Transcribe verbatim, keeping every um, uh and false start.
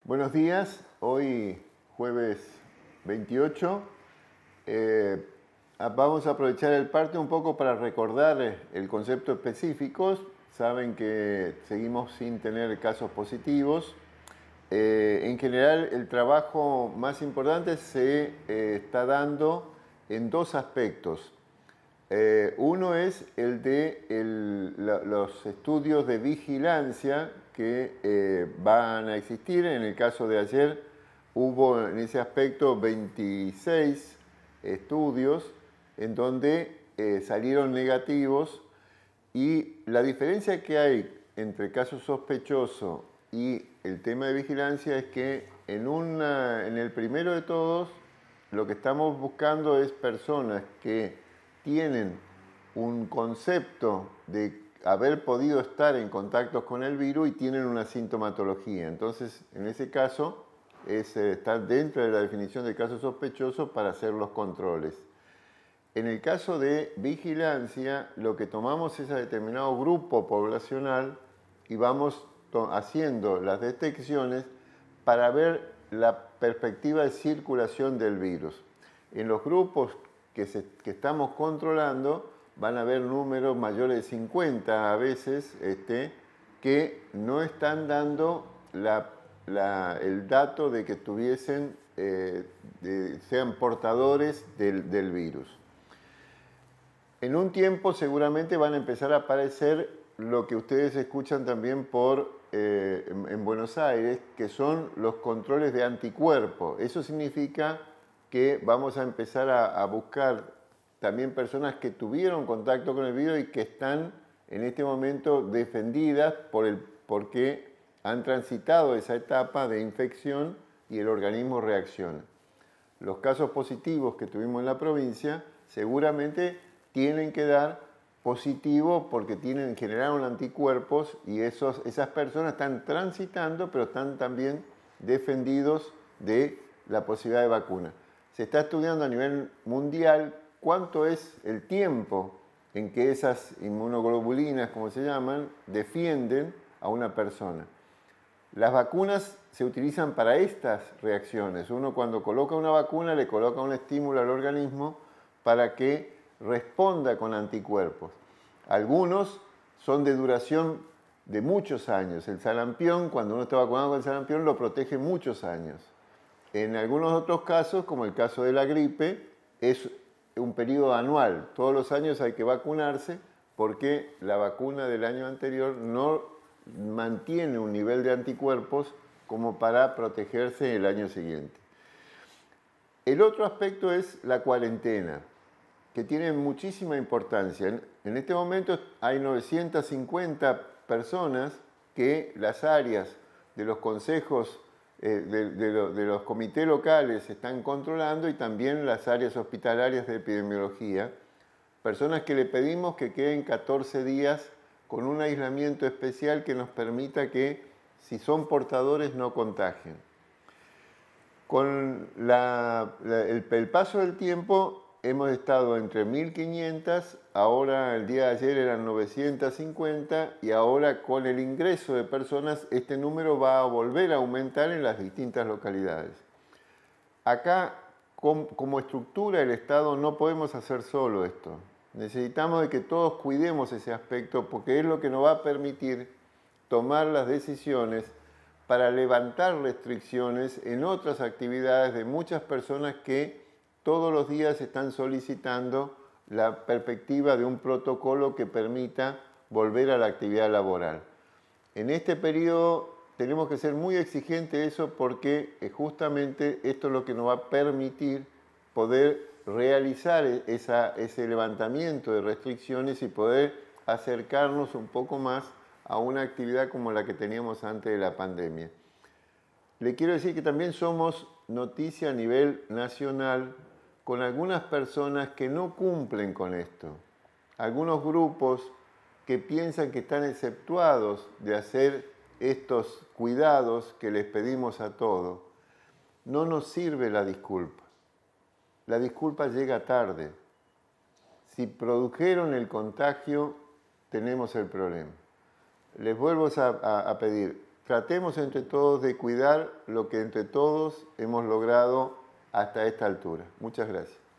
Buenos días, hoy jueves veintiocho. Eh, vamos a aprovechar el parte un poco para recordar el concepto específico. Saben que seguimos sin tener casos positivos. Eh, en general, el trabajo más importante se eh, está dando en dos aspectos. Eh, uno es el de el, la, los estudios de vigilancia que eh, van a existir. En el caso de ayer hubo en ese aspecto veintiséis estudios en donde eh, salieron negativos, y la diferencia que hay entre caso sospechoso y el tema de vigilancia es que en, una, en el primero de todos lo que estamos buscando es personas que tienen un concepto de haber podido estar en contacto con el virus y tienen una sintomatología. Entonces, en ese caso, es estar dentro de la definición de caso sospechoso para hacer los controles. En el caso de vigilancia, lo que tomamos es a determinado grupo poblacional y vamos haciendo las detecciones para ver la perspectiva de circulación del virus. En los grupos que, se, que estamos controlando van a haber números mayores de cincuenta a veces este, que no están dando la, la, el dato de que tuviesen, eh, de, sean portadores del, del virus. En un tiempo seguramente van a empezar a aparecer lo que ustedes escuchan también por, eh, en, en Buenos Aires, que son los controles de anticuerpos. Eso significa que vamos a empezar a, a buscar también personas que tuvieron contacto con el virus y que están en este momento defendidas por el, porque han transitado esa etapa de infección y el organismo reacciona. Los casos positivos que tuvimos en la provincia seguramente tienen que dar positivo porque tienen, generaron anticuerpos, y esos, esas personas están transitando, pero están también defendidos de la posibilidad de vacuna. Se está estudiando a nivel mundial cuánto es el tiempo en que esas inmunoglobulinas, como se llaman, defienden a una persona. Las vacunas se utilizan para estas reacciones. Uno, cuando coloca una vacuna, le coloca un estímulo al organismo para que responda con anticuerpos. Algunos son de duración de muchos años. El sarampión, cuando uno está vacunado con el sarampión, lo protege muchos años. En algunos otros casos, como el caso de la gripe, es un periodo anual. Todos los años hay que vacunarse porque la vacuna del año anterior no mantiene un nivel de anticuerpos como para protegerse el año siguiente. El otro aspecto es la cuarentena, que tiene muchísima importancia. En este momento hay novecientas cincuenta personas que las áreas de los consejos, eh, de, de, lo, de los comités locales están controlando, y también las áreas hospitalarias de epidemiología. Personas que le pedimos que queden catorce días con un aislamiento especial que nos permita que, si son portadores, no contagien. Con la, la, el, el paso del tiempo, hemos estado entre mil quinientas, ahora el día de ayer eran novecientas cincuenta, y ahora con el ingreso de personas este número va a volver a aumentar en las distintas localidades. Acá, com, como estructura del Estado, no podemos hacer solo esto. Necesitamos de que todos cuidemos ese aspecto, porque es lo que nos va a permitir tomar las decisiones para levantar restricciones en otras actividades de muchas personas que todos los días están solicitando la perspectiva de un protocolo que permita volver a la actividad laboral. En este periodo tenemos que ser muy exigentes de eso, porque justamente esto es lo que nos va a permitir poder realizar esa, ese levantamiento de restricciones y poder acercarnos un poco más a una actividad como la que teníamos antes de la pandemia. Le quiero decir que también somos noticia a nivel nacional con algunas personas que no cumplen con esto. Algunos grupos que piensan que están exceptuados de hacer estos cuidados que les pedimos a todos. No nos sirve la disculpa. La disculpa llega tarde. Si produjeron el contagio, tenemos el problema. Les vuelvo a, a, a pedir, tratemos entre todos de cuidar lo que entre todos hemos logrado hasta esta altura. Muchas gracias.